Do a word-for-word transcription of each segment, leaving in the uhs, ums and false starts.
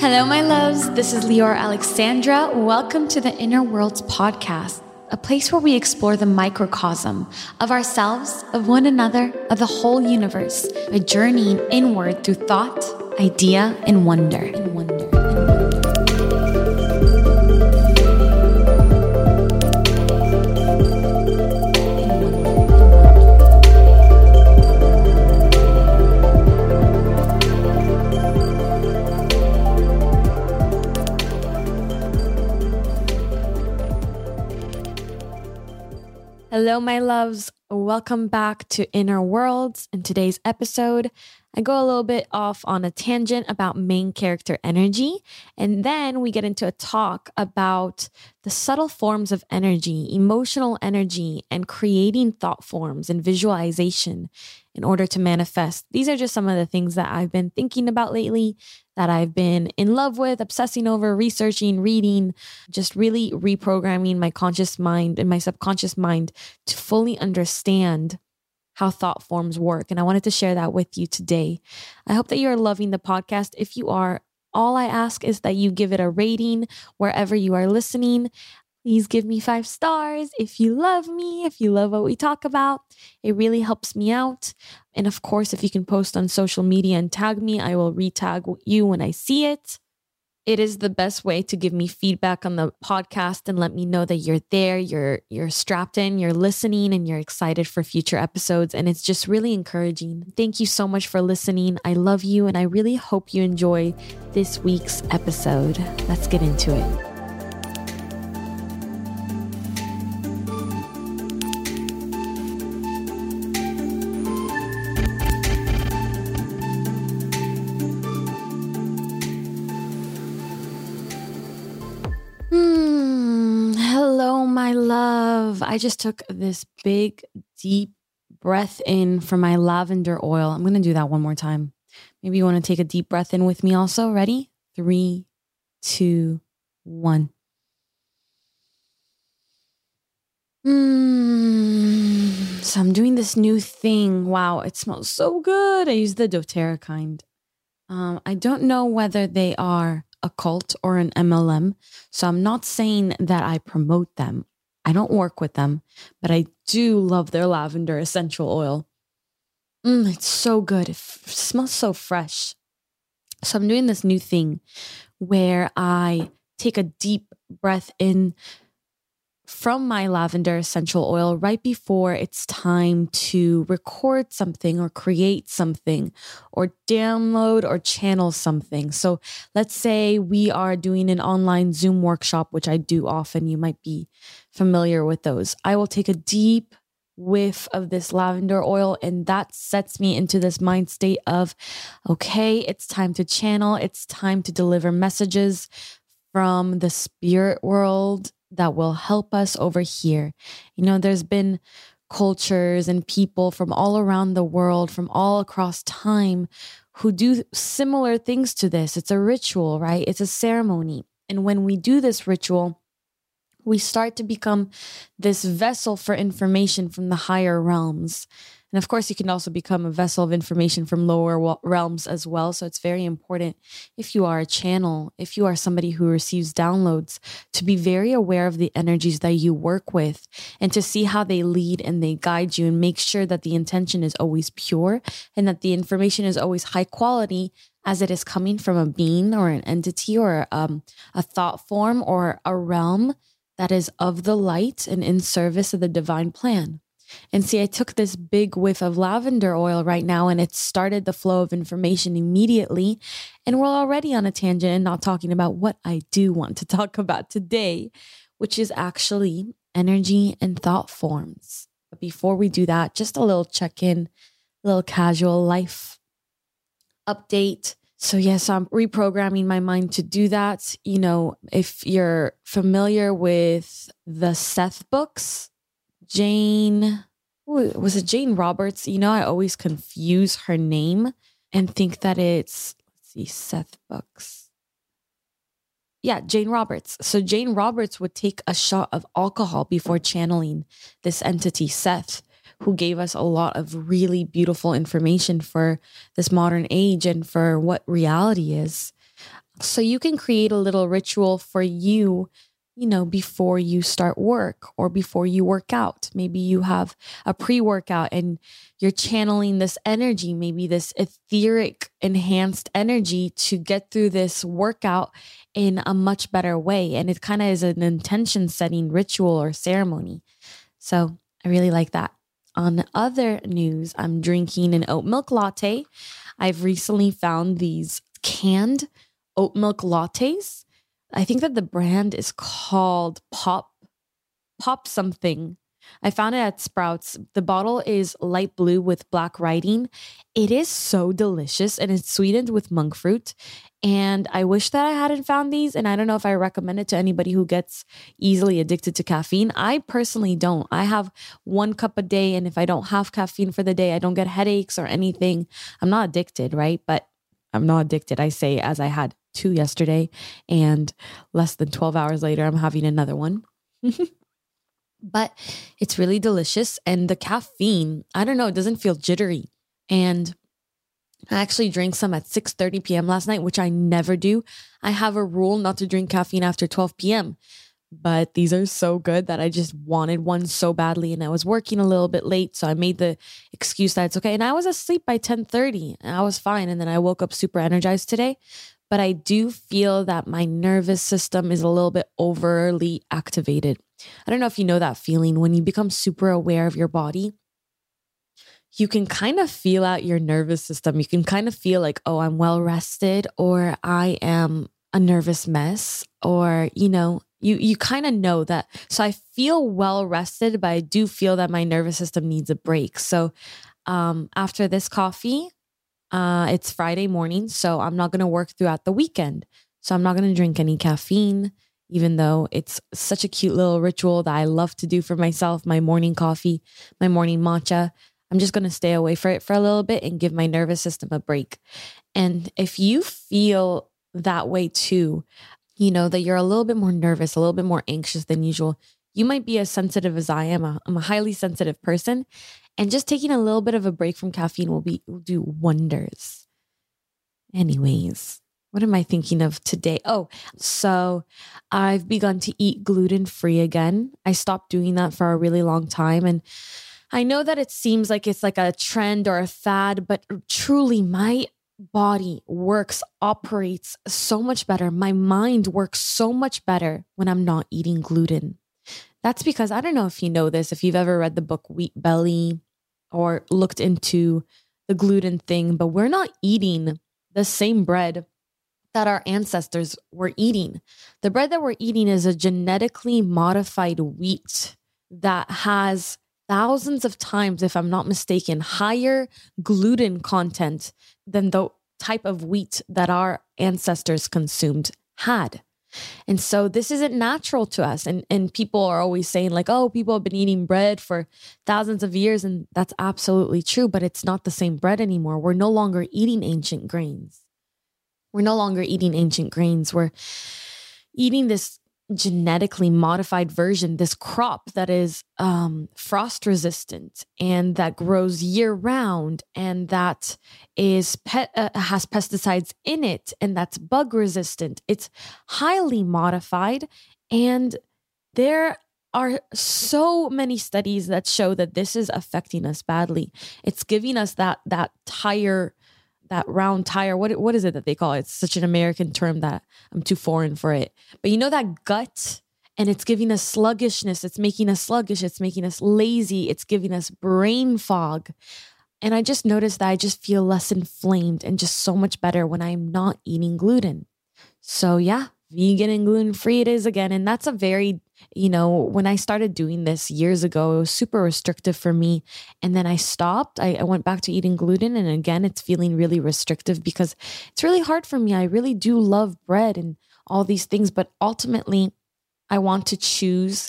Hello, my loves. This is Lior Alexandra. Welcome to the Inner Worlds podcast, a place where we explore the microcosm of ourselves, of one another, of the whole universe, by journeying inward through thought, idea, and wonder. And wonder. Hello, my loves. Welcome back to Inner Worlds. In today's episode, I go a little bit off on a tangent about main character energy, and then we get into a talk about the subtle forms of energy, emotional energy, and creating thought forms and visualization in order to manifest. These are just some of the things that I've been thinking about lately, that I've been in love with, obsessing over, researching, reading, just really reprogramming my conscious mind and my subconscious mind to fully understand how thought forms work. And I wanted to share that with you today. I hope that you're loving the podcast. If you are, all I ask is that you give it a rating wherever you are listening. Please give me five stars if you love me, if you love what we talk about. It really helps me out. And of course, if you can post on social media and tag me, I will re-tag you when I see it. It is the best way to give me feedback on the podcast and let me know that you're there, you're you're strapped in, you're listening, and you're excited for future episodes. And it's just really encouraging. Thank you so much for listening. I love you, and I really hope you enjoy this week's episode. Let's get into it. My love, I just took this big, deep breath in from my lavender oil. I'm going to do that one more time. Maybe you want to take a deep breath in with me also. Ready? Three, two, one. Mm. So I'm doing this new thing. Wow, it smells so good. I use the doTERRA kind. Um, I don't know whether they are a cult or an M L M. So I'm not saying that I promote them. I don't work with them, but I do love their lavender essential oil. Mm, it's so good. It f- smells so fresh. So I'm doing this new thing where I take a deep breath in from my lavender essential oil right before it's time to record something or create something or download or channel something. So let's say we are doing an online Zoom workshop, which I do often. You might be familiar with those. I will take a deep whiff of this lavender oil, and that sets me into this mind state of, okay, it's time to channel. It's time to deliver messages from the spirit world that will help us over here. You know, there's been cultures and people from all around the world, from all across time, who do similar things to this. It's a ritual, right? It's a ceremony. And when we do this ritual, we start to become this vessel for information from the higher realms. And of course, you can also become a vessel of information from lower realms as well. So it's very important, if you are a channel, if you are somebody who receives downloads, to be very aware of the energies that you work with and to see how they lead and they guide you, and make sure that the intention is always pure and that the information is always high quality, as it is coming from a being or an entity or um, a thought form or a realm that is of the light and in service of the divine plan. And see, I took this big whiff of lavender oil right now, and it started the flow of information immediately. And we're already on a tangent and not talking about what I do want to talk about today, which is actually energy and thought forms. But before we do that, just a little check-in, a little casual life update. So yes, I'm reprogramming my mind to do that. You know, if you're familiar with the Seth books, Jane, ooh, was it Jane Roberts? You know, I always confuse her name and think that it's, let's see, Seth books. Yeah, Jane Roberts. So Jane Roberts would take a shot of alcohol before channeling this entity, Seth, who gave us a lot of really beautiful information for this modern age and for what reality is. So you can create a little ritual for you, you know, before you start work or before you work out. Maybe you have a pre-workout and you're channeling this energy, maybe this etheric enhanced energy to get through this workout in a much better way. And it kind of is an intention setting ritual or ceremony. So I really like that. On other news, I'm drinking an oat milk latte. I've recently found these canned oat milk lattes. I think that the brand is called Pop, Pop something. I found it at Sprouts. The bottle is light blue with black writing. It is so delicious and it's sweetened with monk fruit. And I wish that I hadn't found these. And I don't know if I recommend it to anybody who gets easily addicted to caffeine. I personally don't. I have one cup a day. And if I don't have caffeine for the day, I don't get headaches or anything. I'm not addicted, right? But I'm not addicted. I say as I had two yesterday and less than twelve hours later, I'm having another one. But it's really delicious. And the caffeine, I don't know, it doesn't feel jittery. And I actually drank some at six thirty p.m. last night, which I never do. I have a rule not to drink caffeine after twelve p.m. But these are so good that I just wanted one so badly. And I was working a little bit late. So I made the excuse that it's okay. And I was asleep by ten thirty and I was fine. And then I woke up super energized today. But I do feel that my nervous system is a little bit overly activated. I don't know if you know that feeling when you become super aware of your body. You can kind of feel out your nervous system. You can kind of feel like, oh, I'm well rested, or I am a nervous mess, or, you know, you, you kind of know that. So I feel well rested, but I do feel that my nervous system needs a break. So um, after this coffee, Uh, it's Friday morning, so I'm not going to work throughout the weekend. So I'm not going to drink any caffeine, even though it's such a cute little ritual that I love to do for myself, my morning coffee, my morning matcha. I'm just going to stay away from it for a little bit and give my nervous system a break. And if you feel that way too, you know, that you're a little bit more nervous, a little bit more anxious than usual, you might be as sensitive as I am. I'm a highly sensitive person. And just taking a little bit of a break from caffeine will be will do wonders. Anyways, what am I thinking of today? Oh, so I've begun to eat gluten-free again. I stopped doing that for a really long time. And I know that it seems like it's like a trend or a fad, but truly my body works, operates so much better. My mind works so much better when I'm not eating gluten. That's because, I don't know if you know this, if you've ever read the book Wheat Belly or looked into the gluten thing, but we're not eating the same bread that our ancestors were eating. The bread that we're eating is a genetically modified wheat that has thousands of times, if I'm not mistaken, higher gluten content than the type of wheat that our ancestors consumed had. And so this isn't natural to us. And, and people are always saying like, oh, people have been eating bread for thousands of years. And that's absolutely true, but it's not the same bread anymore. We're no longer eating ancient grains. We're no longer eating ancient grains. We're eating this genetically modified version, this crop that is um, frost resistant and that grows year round and that is pe- uh, has pesticides in it and that's bug resistant. It's highly modified, and there are so many studies that show that this is affecting us badly. It's giving us that that tire. That round tire, what what is it that they call it? It's such an American term that I'm too foreign for it. But you know that gut, and it's giving us sluggishness. It's making us sluggish. It's making us lazy. It's giving us brain fog. And I just noticed that I just feel less inflamed and just so much better when I'm not eating gluten. So yeah, vegan and gluten-free it is again. And that's a very, you know, when I started doing this years ago, it was super restrictive for me. And then I stopped. I, I went back to eating gluten. And again, it's feeling really restrictive because it's really hard for me. I really do love bread and all these things. But ultimately, I want to choose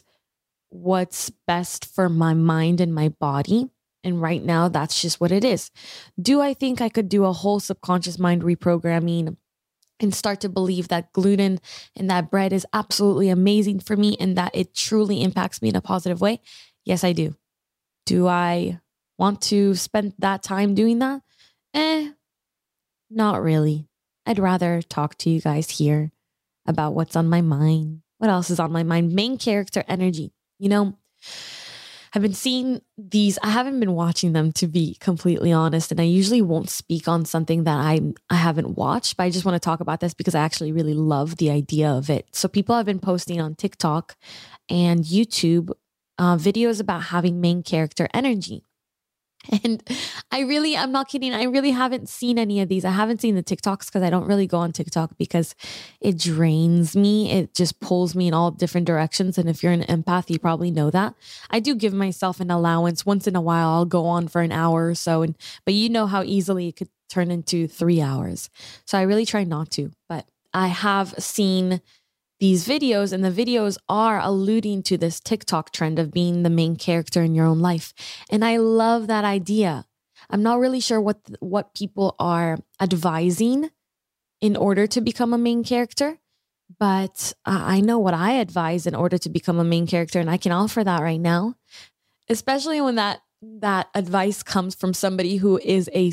what's best for my mind and my body. And right now, that's just what it is. Do I think I could do a whole subconscious mind reprogramming and start to believe that gluten and that bread is absolutely amazing for me and that it truly impacts me in a positive way? Yes, I do. Do I want to spend that time doing that? Eh, not really. I'd rather talk to you guys here about what's on my mind. What else is on my mind? Main character energy. You know, I've been seeing these, I haven't been watching them, to be completely honest. And I usually won't speak on something that I I haven't watched, but I just want to talk about this because I actually really love the idea of it. So people have been posting on TikTok and YouTube uh, videos about having main character energy. And I really, I'm not kidding. I really haven't seen any of these. I haven't seen the TikToks because I don't really go on TikTok because it drains me. It just pulls me in all different directions. And if you're an empath, you probably know that. I do give myself an allowance. Once in a while, I'll go on for an hour or so. And but you know how easily it could turn into three hours. So I really try not to. But I have seen these videos, and the videos are alluding to this TikTok trend of being the main character in your own life. And I love that idea. I'm not really sure what, what people are advising in order to become a main character, but I know what I advise in order to become a main character, and I can offer that right now, especially when that, that advice comes from somebody who is a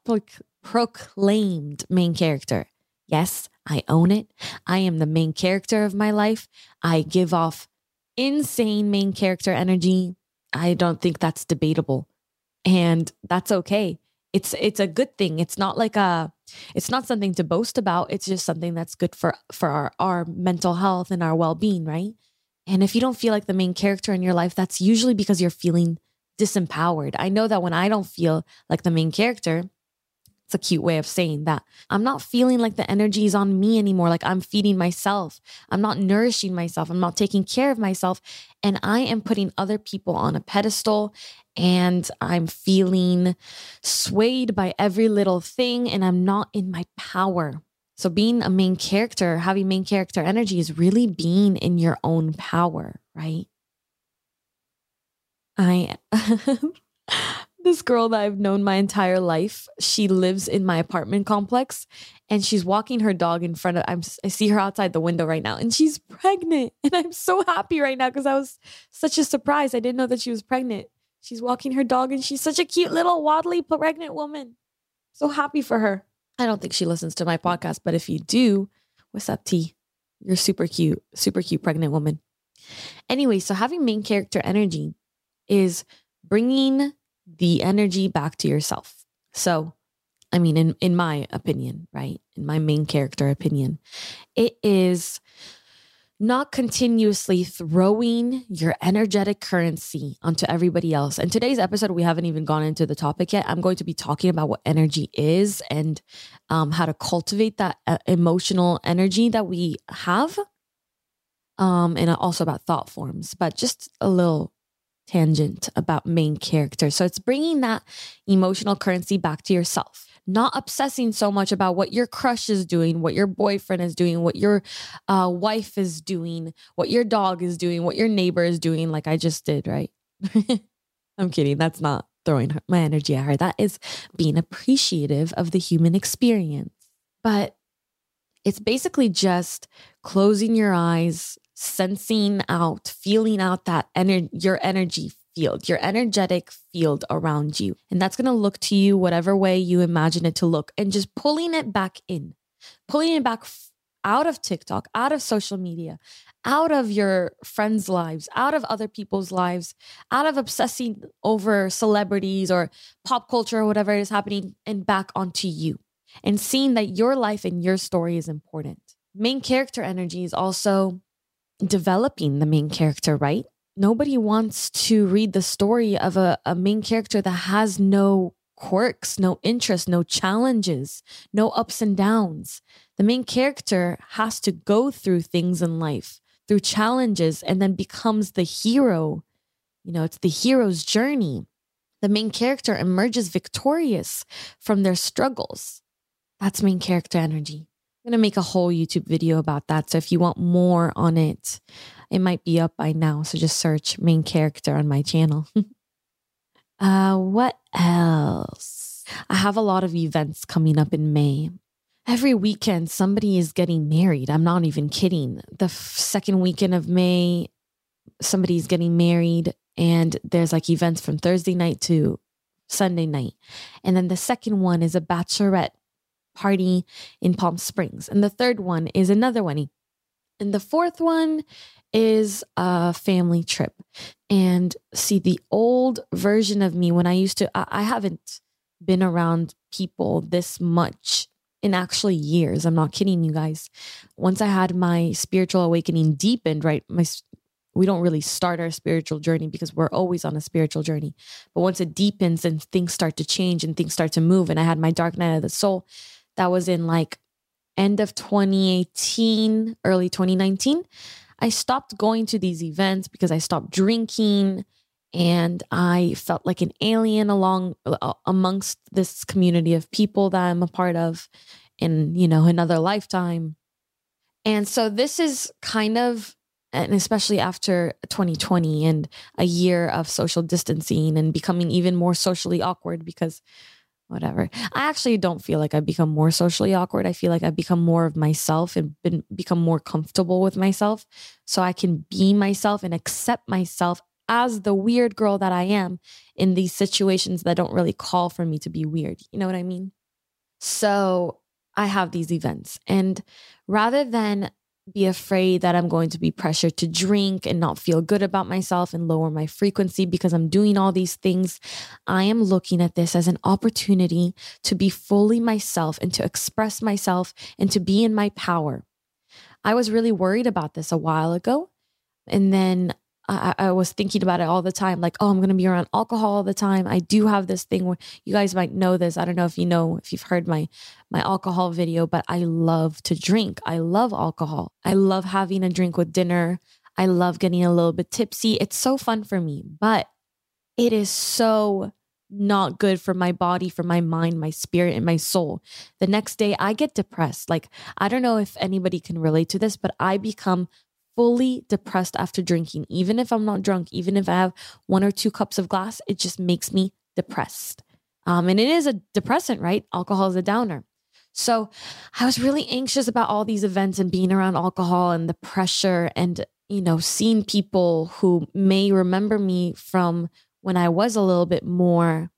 self-proclaimed main character. Yes, I own it. I am the main character of my life. I give off insane main character energy. I don't think that's debatable. And that's okay. It's it's a good thing. It's not like a it's not something to boast about. It's just something that's good for for our, our mental health and our well-being, right? And if you don't feel like the main character in your life, that's usually because you're feeling disempowered. I know that when I don't feel like the main character, it's a cute way of saying that I'm not feeling like the energy is on me anymore. Like I'm feeding myself. I'm not nourishing myself. I'm not taking care of myself. And I am putting other people on a pedestal, and I'm feeling swayed by every little thing, and I'm not in my power. So being a main character, having main character energy, is really being in your own power, right? I This girl that I've known my entire life, she lives in my apartment complex, and she's walking her dog in front of, I'm, I see her outside the window right now, and she's pregnant. And I'm so happy right now because I was such a surprise. I didn't know that she was pregnant. She's walking her dog, and she's such a cute little waddly pregnant woman. So happy for her. I don't think she listens to my podcast, but if you do, what's up, T? You're super cute, super cute pregnant woman. Anyway, so having main character energy is bringing the energy back to yourself. So, I mean, in, in my opinion, right? In my main character opinion, it is not continuously throwing your energetic currency onto everybody else. And today's episode, we haven't even gone into the topic yet. I'm going to be talking about what energy is and um, how to cultivate that uh, emotional energy that we have. Um, and also about thought forms, but just a little tangent about main character. So it's bringing that emotional currency back to yourself, not obsessing so much about what your crush is doing, what your boyfriend is doing, what your uh, wife is doing, what your dog is doing, what your neighbor is doing, like I just did, right? I'm kidding. That's not throwing my energy at her. That is being appreciative of the human experience. But it's basically just closing your eyes, sensing out, feeling out that ener- your energy field, your energetic field around you. And that's going to look to you whatever way you imagine it to look, and just pulling it back in, pulling it back f- out of TikTok, out of social media, out of your friends' lives, out of other people's lives, out of obsessing over celebrities or pop culture or whatever is happening, and back onto you, and seeing that your life and your story is important. Main character energy is also developing the main character, right? Nobody wants to read the story of a, a main character that has no quirks, no interests, no challenges, no ups and downs. The main character has to go through things in life, through challenges, and then becomes the hero. You know, it's the hero's journey. The main character emerges victorious from their struggles. That's main character energy. I'm going to make a whole YouTube video about that. So if you want more on it, it might be up by now. So just search main character on my channel. uh, what else? I have a lot of events coming up in May. Every weekend, somebody is getting married. I'm not even kidding. The f- second weekend of May, somebody's getting married, and there's like events from Thursday night to Sunday night. And then the second one is a bachelorette party in Palm Springs. And the third one is another wedding. And the fourth one is a family trip. And see, the old version of me when I used to, I, I haven't been around people this much in actually years. I'm not kidding you guys. Once I had my spiritual awakening deepened, right? My We don't really start our spiritual journey because we're always on a spiritual journey. But once it deepens and things start to change and things start to move, and I had my dark night of the soul, that was in like end of twenty eighteen, early twenty nineteen. I stopped going to these events because I stopped drinking and I felt like an alien along uh, amongst this community of people that I'm a part of in, you know, another lifetime. And so this is kind of, and especially after twenty twenty and a year of social distancing and becoming even more socially awkward because whatever. I actually don't feel like I've become more socially awkward. I feel like I've become more of myself and been become more comfortable with myself so I can be myself and accept myself as the weird girl that I am in these situations that don't really call for me to be weird. You know what I mean? So I have these events, and rather than be afraid that I'm going to be pressured to drink and not feel good about myself and lower my frequency because I'm doing all these things, I am looking at this as an opportunity to be fully myself and to express myself and to be in my power. I was really worried about this a while ago. And then I, I was thinking about it all the time, like, oh, I'm going to be around alcohol all the time. I do have this thing where you guys might know this. I don't know if you know, if you've heard my, my alcohol video, but I love to drink. I love alcohol. I love having a drink with dinner. I love getting a little bit tipsy. It's so fun for me, but it is so not good for my body, for my mind, my spirit, and my soul. The next day I get depressed. Like, I don't know if anybody can relate to this, but I become fully depressed after drinking. Even if I'm not drunk, even if I have one or two cups of glass, it just makes me depressed. Um, and it is a depressant, right? Alcohol is a downer. So I was really anxious about all these events and being around alcohol and the pressure and, you know, seeing people who may remember me from when I was a little bit more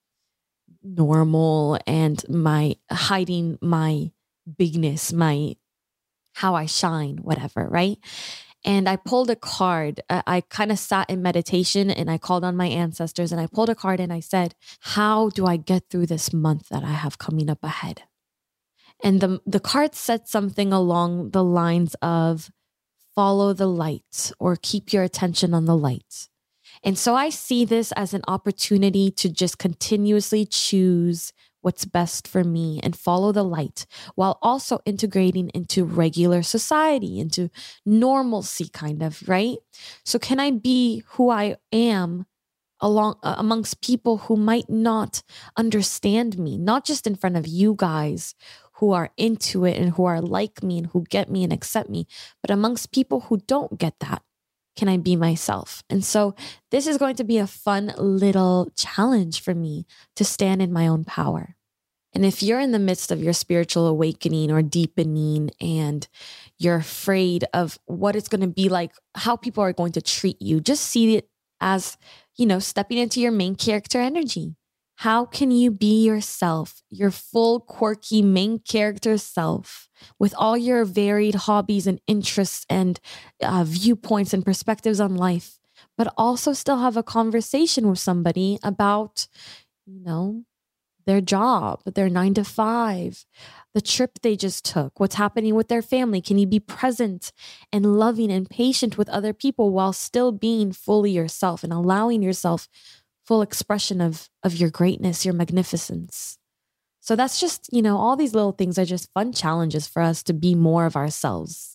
normal and my hiding my bigness, my how I shine, whatever, right? And I pulled a card. I, I kind of sat in meditation and I called on my ancestors and I pulled a card and I said, how do I get through this month that I have coming up ahead? And the, the card said something along the lines of follow the light or keep your attention on the light. And so I see this as an opportunity to just continuously choose what's best for me and follow the light while also integrating into regular society, into normalcy kind of, right? So can I be who I am along uh, amongst people who might not understand me, not just in front of you guys who are into it and who are like me and who get me and accept me, but amongst people who don't get that? Can I be myself? And so this is going to be a fun little challenge for me to stand in my own power. And if you're in the midst of your spiritual awakening or deepening and you're afraid of what it's going to be like, how people are going to treat you, just see it as, you know, stepping into your main character energy. How can you be yourself, your full quirky main character self with all your varied hobbies and interests and uh, viewpoints and perspectives on life, but also still have a conversation with somebody about, you know, their job, their nine to five, the trip they just took, what's happening with their family? Can you be present and loving and patient with other people while still being fully yourself and allowing yourself full expression of, of your greatness, your magnificence? So that's just, you know, all these little things are just fun challenges for us to be more of ourselves.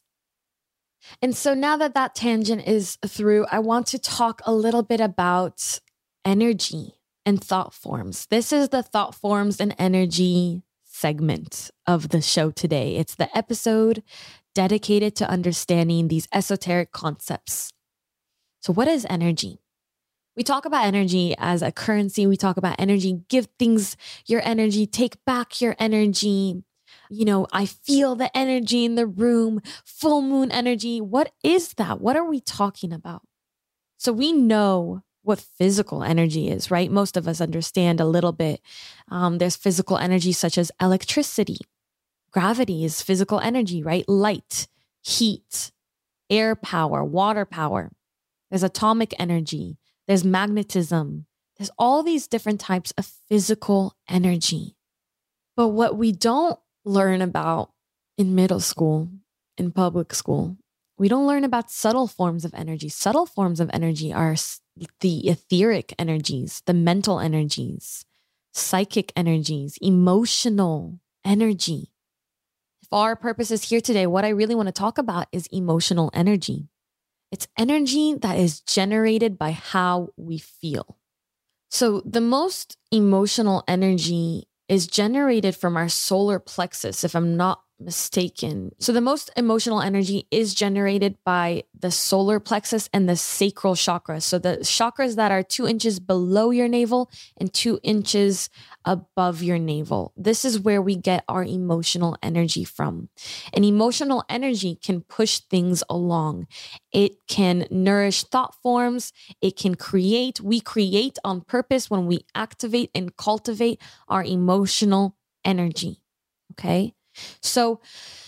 And so now that that tangent is through, I want to talk a little bit about energy and thought forms. This is the thought forms and energy segment of the show today. It's the episode dedicated to understanding these esoteric concepts. So what is energy? We talk about energy as a currency. We talk about energy, give things your energy, take back your energy. You know, I feel the energy in the room, full moon energy. What is that? What are we talking about? So we know what physical energy is, right? Most of us understand a little bit. Um, there's physical energy such as electricity. Gravity is physical energy, right? Light, heat, air power, water power. There's atomic energy. There's magnetism. There's all these different types of physical energy. But what we don't learn about in middle school, in public school, we don't learn about subtle forms of energy. Subtle forms of energy are the etheric energies, the mental energies, psychic energies, emotional energy. For our purposes here today, what I really want to talk about is emotional energy. It's energy that is generated by how we feel. So the most emotional energy is generated from our solar plexus, if I'm not mistaken. So the most emotional energy is generated by the solar plexus and the sacral chakra. So the chakras that are two inches below your navel and two inches above your navel. This is where we get our emotional energy from. And emotional energy can push things along. It can nourish thought forms. It can create. We create on purpose when we activate and cultivate our emotional energy. Okay? So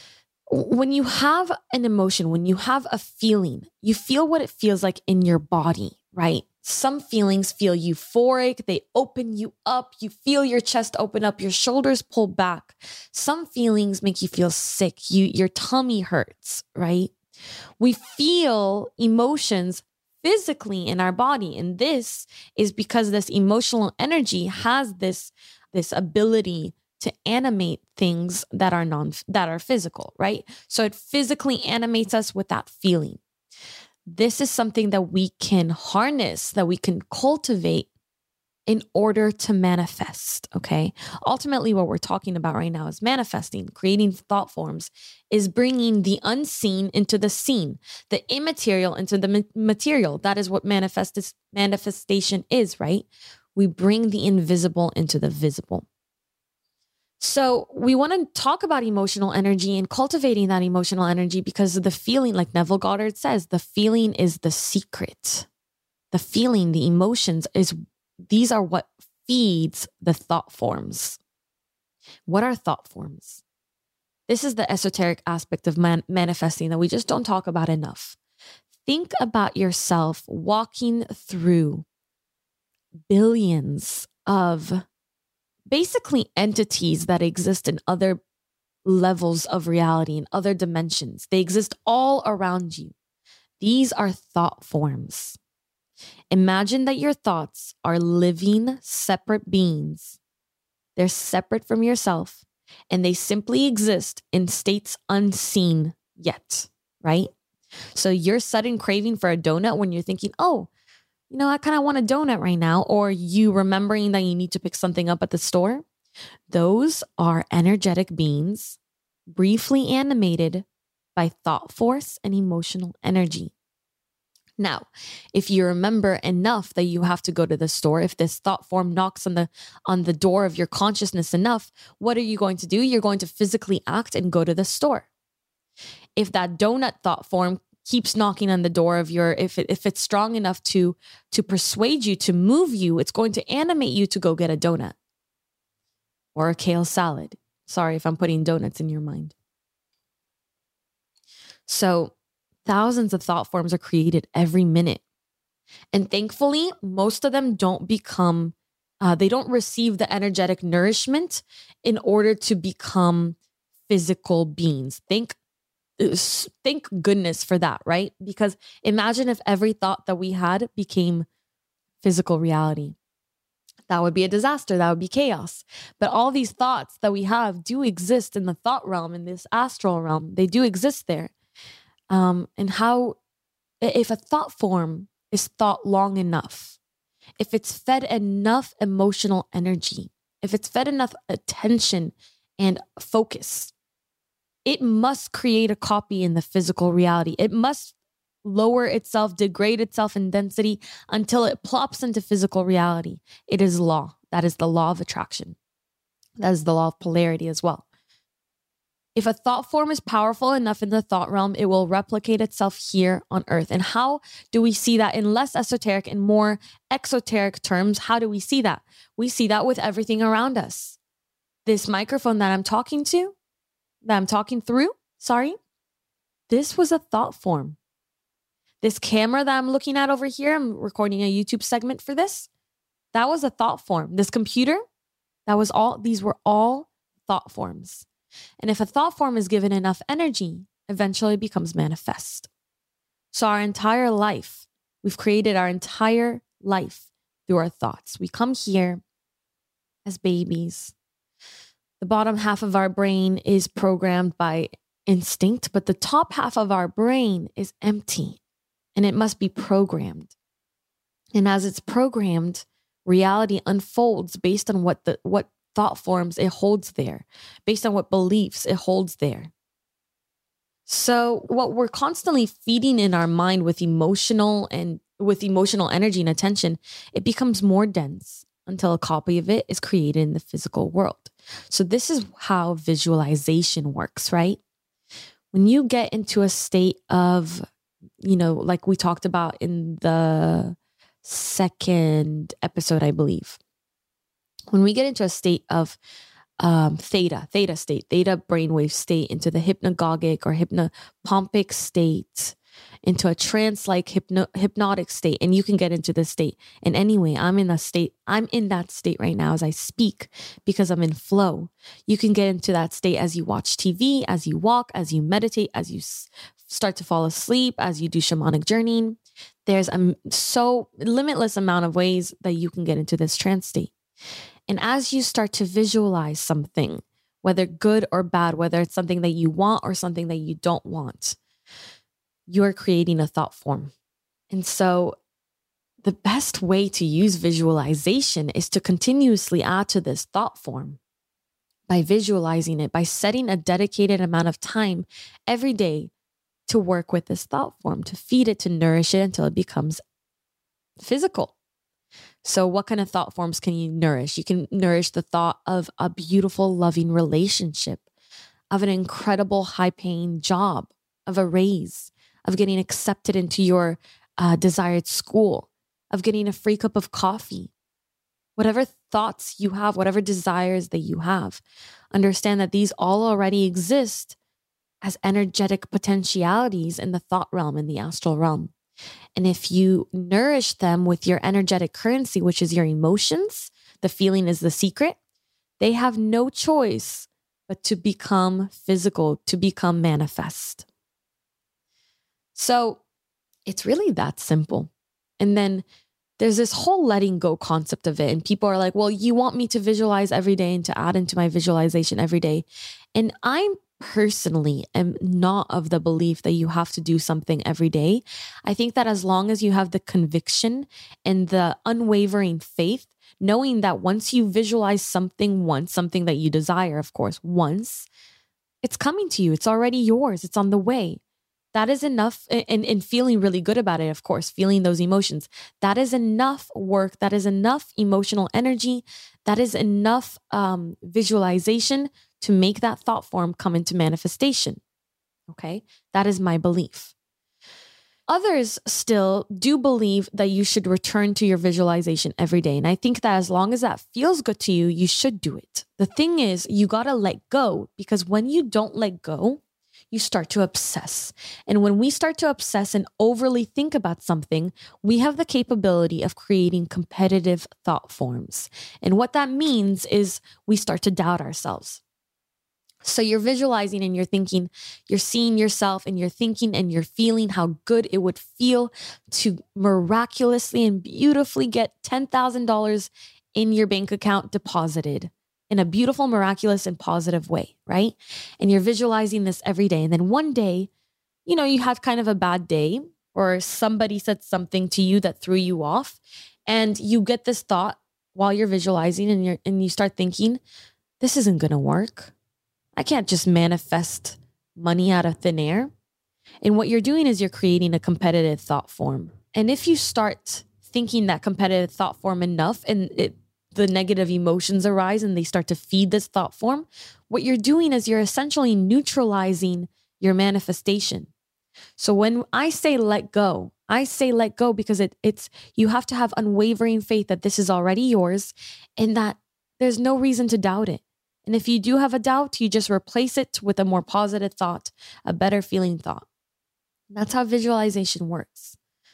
when you have an emotion, when you have a feeling, you feel what it feels like in your body, right? Some feelings feel euphoric. They open you up. You feel your chest open up, your shoulders pull back. Some feelings make you feel sick. You, your tummy hurts, right? We feel emotions physically in our body. And this is because this emotional energy has this, this ability to animate things that are non, that are physical, right? So it physically animates us with that feeling. This is something that we can harness, that we can cultivate in order to manifest, okay? Ultimately, what we're talking about right now is manifesting, creating thought forms, is bringing the unseen into the seen, the immaterial into the material. That is what manifest manifestation is, right? We bring the invisible into the visible. So we want to talk about emotional energy and cultivating that emotional energy because the feeling, like Neville Goddard says, the feeling is the secret. The feeling, the emotions is, these are what feeds the thought forms. What are thought forms? This is the esoteric aspect of man- manifesting that we just don't talk about enough. Think about yourself walking through billions of basically entities that exist in other levels of reality, in other dimensions. They exist all around you. These are thought forms. Imagine that your thoughts are living, separate beings. They're separate from yourself, and they simply exist in states unseen yet, right? So your sudden craving for a donut when you're thinking, oh, you know, I kind of want a donut right now, or you remembering that you need to pick something up at the store. Those are energetic beings briefly animated by thought force and emotional energy. Now, if you remember enough that you have to go to the store, if this thought form knocks on the on the door of your consciousness enough, what are you going to do? You're going to physically act and go to the store. If that donut thought form keeps knocking on the door of your, if it, if it's strong enough to, to persuade you, to move you, it's going to animate you to go get a donut or a kale salad. Sorry if I'm putting donuts in your mind. So thousands of thought forms are created every minute. And thankfully, most of them don't become, uh, they don't receive the energetic nourishment in order to become physical beings. Think Thank goodness for that, right? Because imagine if every thought that we had became physical reality. That would be a disaster. That would be chaos. But all these thoughts that we have do exist in the thought realm, in this astral realm. They do exist there. Um, and how, if a thought form is thought long enough, if it's fed enough emotional energy, if it's fed enough attention and focus, it must create a copy in the physical reality. It must lower itself, degrade itself in density until it plops into physical reality. It is law. That is the law of attraction. That is the law of polarity as well. If a thought form is powerful enough in the thought realm, it will replicate itself here on earth. And how do we see that in less esoteric and more exoteric terms? How do we see that? We see that with everything around us. This microphone that I'm talking to, that I'm talking through, sorry, this was a thought form. This camera that I'm looking at over here, I'm recording a YouTube segment for this. That was a thought form. This computer, that was all, these were all thought forms. And if a thought form is given enough energy, eventually it becomes manifest. So our entire life, we've created our entire life through our thoughts. We come here as babies. The bottom half of our brain is programmed by instinct, but the top half of our brain is empty and it must be programmed. And as it's programmed, reality unfolds based on what the what thought forms it holds there, based on what beliefs it holds there. So what we're constantly feeding in our mind with emotional and with emotional energy and attention, it becomes more dense until a copy of it is created in the physical world. So this is how visualization works, right? When you get into a state of, you know, like we talked about in the second episode, I believe, when we get into a state of um, theta, theta state, theta brainwave state, into the hypnagogic or hypnopompic state, into a trance-like hypno- hypnotic state, and you can get into this state. And anyway, I'm in that state. I'm in that state right now as I speak because I'm in flow. You can get into that state as you watch T V, as you walk, as you meditate, as you s- start to fall asleep, as you do shamanic journeying. There's a so limitless amount of ways that you can get into this trance state. And as you start to visualize something, whether good or bad, whether it's something that you want or something that you don't want, you're creating a thought form. And so the best way to use visualization is to continuously add to this thought form by visualizing it, by setting a dedicated amount of time every day to work with this thought form, to feed it, to nourish it until it becomes physical. So what kind of thought forms can you nourish? You can nourish the thought of a beautiful, loving relationship, of an incredible high-paying job, of a raise, of getting accepted into your uh, desired school, of getting a free cup of coffee. Whatever thoughts you have, whatever desires that you have, understand that these all already exist as energetic potentialities in the thought realm, in the astral realm. And if you nourish them with your energetic currency, which is your emotions, the feeling is the secret, they have no choice but to become physical, to become manifest. So it's really that simple. And then there's this whole letting go concept of it. And people are like, well, you want me to visualize every day and to add into my visualization every day. And I'm personally am not of the belief that you have to do something every day. I think that as long as you have the conviction and the unwavering faith, knowing that once you visualize something once, something that you desire, of course, once, it's coming to you. It's already yours. It's on the way. That is enough. And, and feeling really good about it, of course, feeling those emotions. That is enough work. That is enough emotional energy. That is enough um, visualization to make that thought form come into manifestation. Okay, that is my belief. Others still do believe that you should return to your visualization every day. And I think that as long as that feels good to you, you should do it. The thing is, you got to let go, because when you don't let go, you start to obsess. And when we start to obsess and overly think about something, we have the capability of creating competitive thought forms. And what that means is we start to doubt ourselves. So you're visualizing and you're thinking, you're seeing yourself and you're thinking and you're feeling how good it would feel to miraculously and beautifully get ten thousand dollars in your bank account deposited in a beautiful, miraculous, and positive way, right? And you're visualizing this every day. And then one day, you know, you had kind of a bad day, or somebody said something to you that threw you off, and you get this thought while you're visualizing, and you're and you start thinking, this isn't going to work. I can't just manifest money out of thin air. And what you're doing is you're creating a competitive thought form. And if you start thinking that competitive thought form enough, and it, the negative emotions arise and they start to feed this thought form, what you're doing is you're essentially neutralizing your manifestation. So when I say let go, I say let go because it, it's you have to have unwavering faith that this is already yours and that there's no reason to doubt it. And if you do have a doubt, you just replace it with a more positive thought, a better feeling thought. That's how visualization works.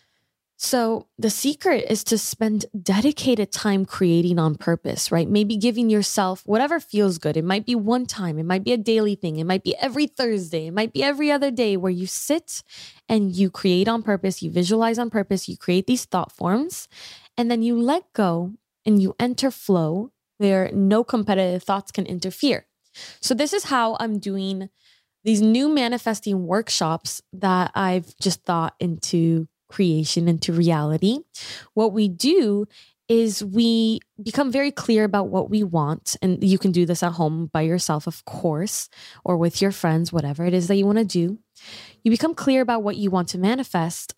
So the secret is to spend dedicated time creating on purpose, right? Maybe giving yourself whatever feels good. It might be one time. It might be a daily thing. It might be every Thursday. It might be every other day where you sit and you create on purpose. You visualize on purpose. You create these thought forms, and then you let go and you enter flow where no competitive thoughts can interfere. So this is how I'm doing these new manifesting workshops that I've just thought into creation, into reality. What we do is we become very clear about what we want. And you can do this at home by yourself, of course, or with your friends, whatever it is that you want to do. You become clear about what you want to manifest,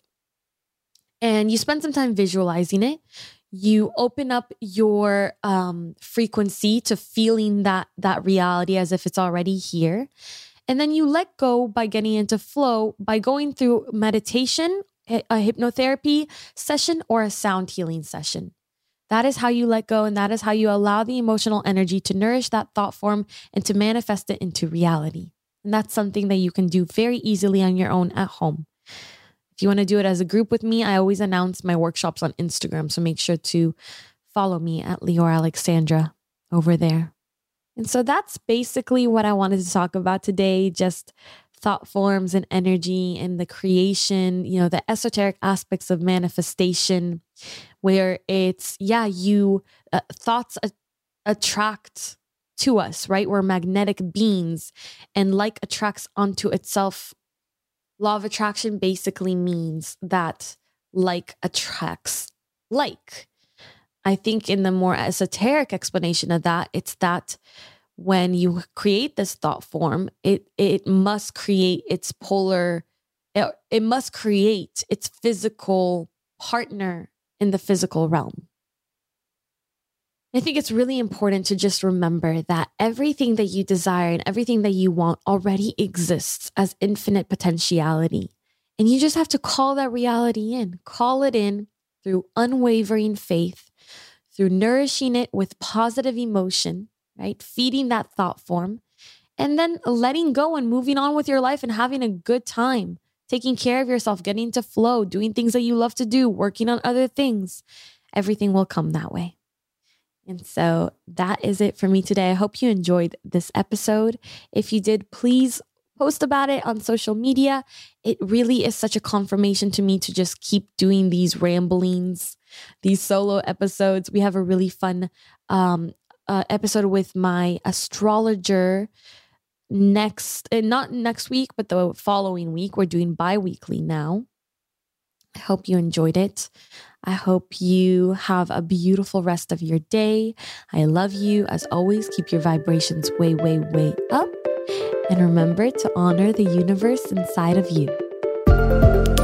and you spend some time visualizing it. You open up your um, frequency to feeling that, that reality as if it's already here. And then you let go by getting into flow, by going through meditation, a hypnotherapy session, or a sound healing session. That is how you let go, and that is how you allow the emotional energy to nourish that thought form and to manifest it into reality. And that's something that you can do very easily on your own at home. If you want to do it as a group with me, I always announce my workshops on Instagram, so make sure to follow me at Lior Alexandra over there. And so that's basically what I wanted to talk about today, just thought forms and energy and the creation, you know, the esoteric aspects of manifestation, where it's, yeah, you, uh, thoughts a- attract to us, right? We're magnetic beings, and like attracts onto itself. Law of attraction basically means that like attracts like. I think in the more esoteric explanation of that, it's that when you create this thought form, it it must create its polar, it, it must create its physical partner in the physical realm. I think it's really important to just remember that everything that you desire and everything that you want already exists as infinite potentiality. And you just have to call that reality in, call it in through unwavering faith, through nourishing it with positive emotion, right? Feeding that thought form, and then letting go and moving on with your life and having a good time, taking care of yourself, getting to flow, doing things that you love to do, working on other things. Everything will come that way. And so that is it for me today. I hope you enjoyed this episode. If you did, please post about it on social media. It really is such a confirmation to me to just keep doing these ramblings, these solo episodes. We have a really fun um, uh, episode with my astrologer next, uh, not next week, but the following week. We're doing bi-weekly now. I hope you enjoyed it. I hope you have a beautiful rest of your day. I love you. As always, keep your vibrations way, way, way up. And remember to honor the universe inside of you.